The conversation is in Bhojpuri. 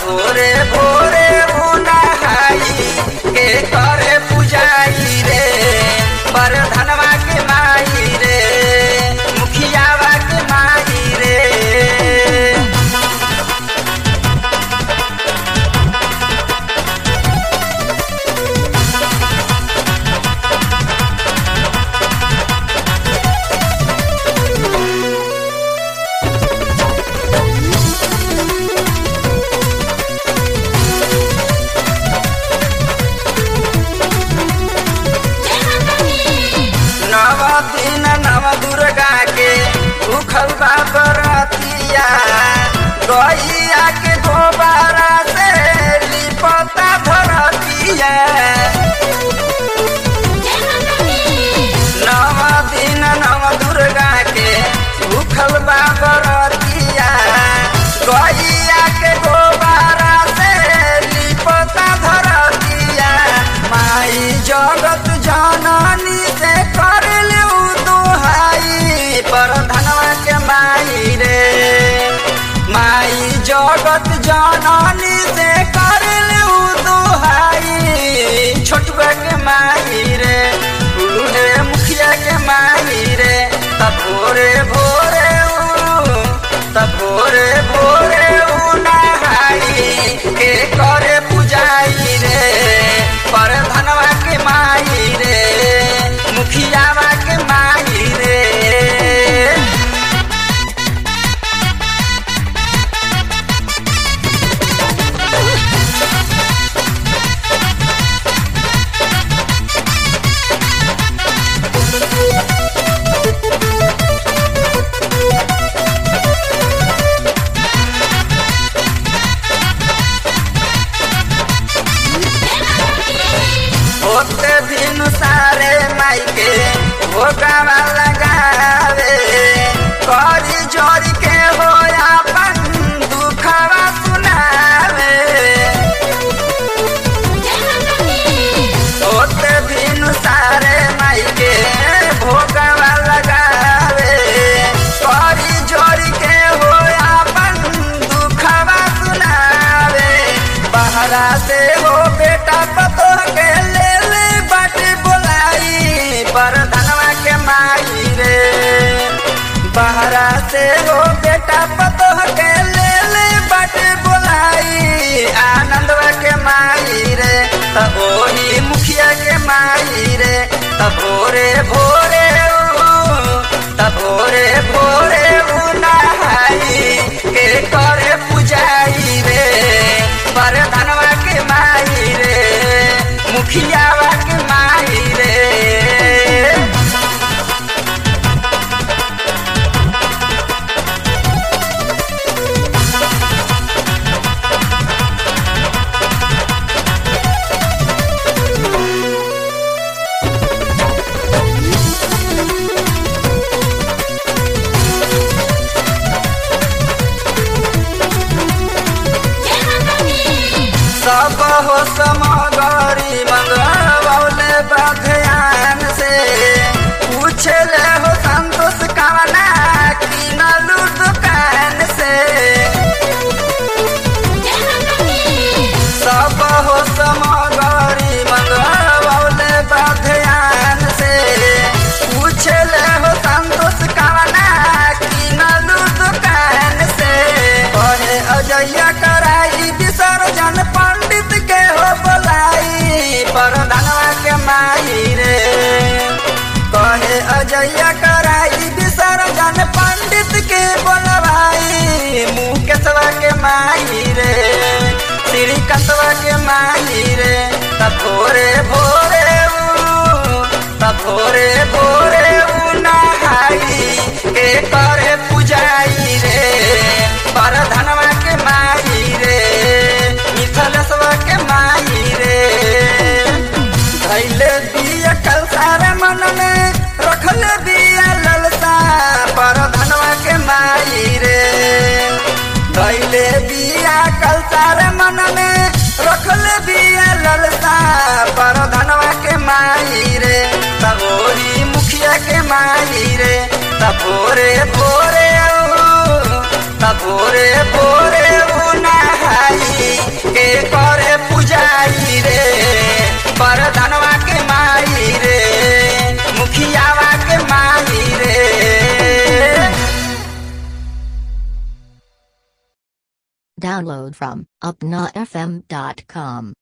भोरे भोरे नहाई के करे पुजाई रे पर धनवा के माई रे मुखियावा के माई रे। नव दिन नव दुर्गा के भूखल बा बरतिया गैया के गोबारा से लिपता धरतिया। नव दिन नव दुर्गा के भूखल बा बरतिया गैया के गोबारा से लिपता धरतिया। माई जगत जननी से कर पर धनवा के माई रे माई जगत जननी से कर दुहाई छोटुआ के माई रे बूढ़े मुखिया के माई रे। तब भोरे भोरे नहाई के करे पुजाई रे पर धनवा के माई रे मुखियावा के माई रे। होते दिन सारे माई के भोगावा लगावे करी जोरी के हो अपन दुखवा सुनावे। होते दिन सारे माई के भोगावा लगावे करी जोरी के हो अपन दुखवा सुनावे। बहरा से हो बेटा पतो के पर धनवा के माई रे बहरा से हो बेटा पतो के ले बट बोलाई आनंदवा के माई रे तब ओही मुखिया के माई रे। तब भोरे नहाई के करे पुजाई रे पर धनवा के माई रे मुखियावा के माई रे। सब हो समगरी मंगवले बध्यान से पूछले हो संतोष कावना किनलू दुकान से। सब हो समगरी मंगवले बध्यान से पूछले हो संतोष कावना किनलू दुकान से। कहे अजैया कराई विसर्जन पंडित के हो बोलाई पर धनवा के माई रे। कहे अजैया कराई विसर्जन पंडित के बोलवाई मुकेशवा के माई रे श्रीकांतवा के माई रे। तब भोरे नहाई के करे पुजाई रे पर धनवा के माई रे मिथलेश्वर के माई रे। धैले बिया कल सारे मन में रखले बिया ललसा पर धनवा के माई रे। धैले बिया कल सारे मन में रखले बिया ललसा पर धनवा के माई रे तब ओही मुखिया के माई रे। तब भोरे भोरे नहाई के करे पुजाई रे परधनवा के माई रे मुखियावा के माई रे। Download from upnafm.com.